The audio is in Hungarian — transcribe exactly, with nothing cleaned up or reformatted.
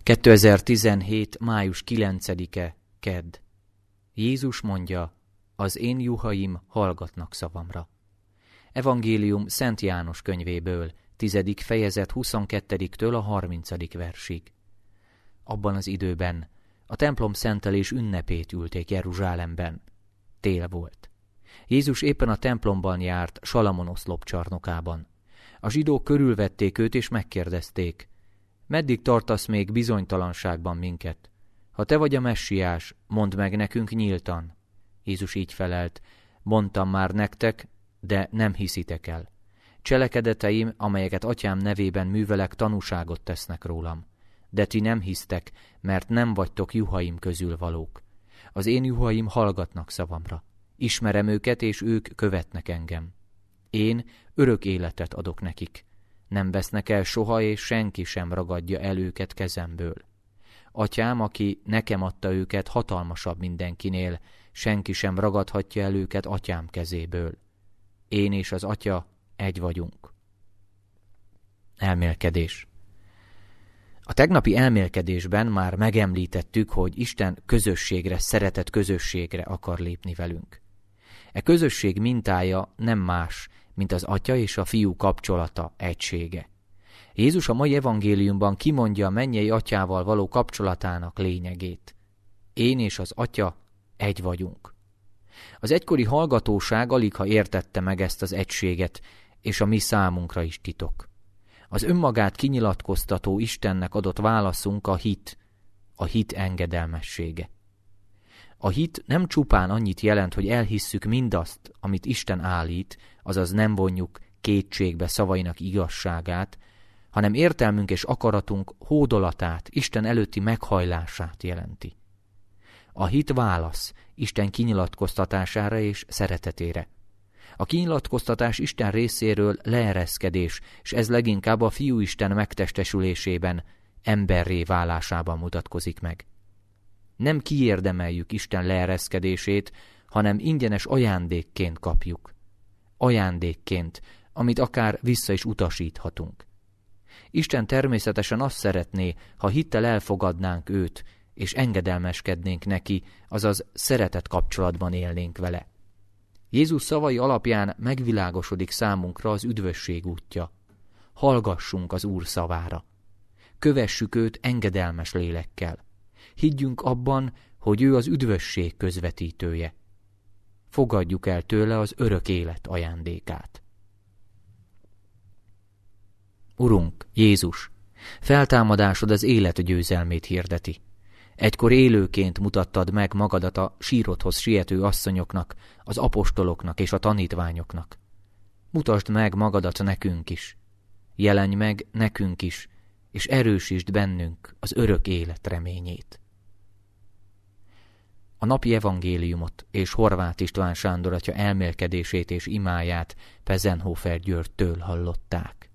kétezer-tizenhét. május kilencedike. Kedd. Jézus mondja, az én juhaim hallgatnak szavamra. Evangélium Szent János könyvéből, tizedik fejezet huszonketediktől a harmincadik versig. Abban az időben a templom szentelés ünnepét ülték Jeruzsálemben. Tél volt. Jézus éppen a templomban járt Salamon oszlop csarnokában. A zsidók körülvették őt és megkérdezték, meddig tartasz még bizonytalanságban minket? Ha te vagy a messiás, mondd meg nekünk nyíltan. Jézus így felelt, mondtam már nektek, de nem hiszitek el. Cselekedeteim, amelyeket atyám nevében művelek, tanúságot tesznek rólam. De ti nem hisztek, mert nem vagytok juhaim közül valók. Az én juhaim hallgatnak szavamra. Ismerem őket, és ők követnek engem. Én örök életet adok nekik. Nem vesznek el soha, és senki sem ragadja el őket kezemből. Atyám, aki nekem adta őket, hatalmasabb mindenkinél, senki sem ragadhatja el őket atyám kezéből. Én és az atya egy vagyunk. Elmélkedés. A tegnapi elmélkedésben már megemlítettük, hogy Isten közösségre, szeretett közösségre akar lépni velünk. E közösség mintája nem más, mint az atya és a fiú kapcsolata, egysége. Jézus a mai evangéliumban kimondja a mennyei atyával való kapcsolatának lényegét. Én és az atya egy vagyunk. Az egykori hallgatóság aligha értette meg ezt az egységet, és a mi számunkra is titok. Az önmagát kinyilatkoztató Istennek adott válaszunk a hit, a hit engedelmessége. A hit nem csupán annyit jelent, hogy elhisszük mindazt, amit Isten állít, azaz nem vonjuk kétségbe szavainak igazságát, hanem értelmünk és akaratunk hódolatát, Isten előtti meghajlását jelenti. A hit válasz Isten kinyilatkoztatására és szeretetére. A kinyilatkoztatás Isten részéről leereszkedés, és ez leginkább a Fiúisten megtestesülésében, emberré válásában mutatkozik meg. Nem kiérdemeljük Isten leereszkedését, hanem ingyenes ajándékként kapjuk. Ajándékként, amit akár vissza is utasíthatunk. Isten természetesen azt szeretné, ha hittel elfogadnánk őt, és engedelmeskednénk neki, azaz szeretet kapcsolatban élnénk vele. Jézus szavai alapján megvilágosodik számunkra az üdvösség útja. Hallgassunk az Úr szavára. Kövessük őt engedelmes lélekkel. Higgyünk abban, hogy ő az üdvösség közvetítője. Fogadjuk el tőle az örök élet ajándékát. Urunk, Jézus, feltámadásod az élet győzelmét hirdeti. Egykor élőként mutattad meg magadat a sírodhoz siető asszonyoknak, az apostoloknak és a tanítványoknak. Mutasd meg magadat nekünk is. Jelenj meg nekünk is, és erősítsd bennünk az örök élet reményét. A napi evangéliumot és Horváth István Sándor atya elmélkedését és imáját Pezenhofer Györgytől hallották.